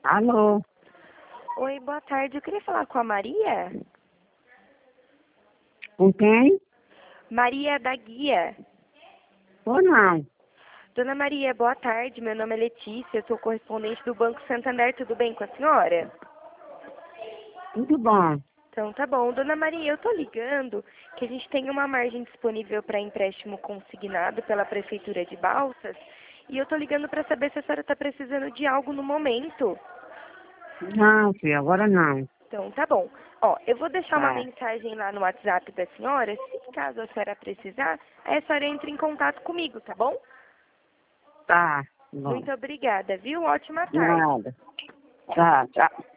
Alô? Oi, boa tarde. Eu queria falar com a Maria. Com quem? Maria da Guia. Ou não? Dona Maria, boa tarde. Meu nome é Letícia. Eu sou correspondente do Banco Santander. Tudo bem com a senhora? Tudo bom. Então tá bom. Dona Maria, eu tô ligando que a gente tem uma margem disponível para empréstimo consignado pela Prefeitura de Balsas. E eu tô ligando para saber se a senhora está precisando de algo no momento. Não, filho, agora não. Então tá bom. Ó, eu vou deixar uma Tá, mensagem lá no WhatsApp da senhora. Se caso a senhora precisar, aí a senhora entra em contato comigo, tá bom? tá bom. Muito obrigada, viu? Ótima tarde. Nada. Tá, tchau.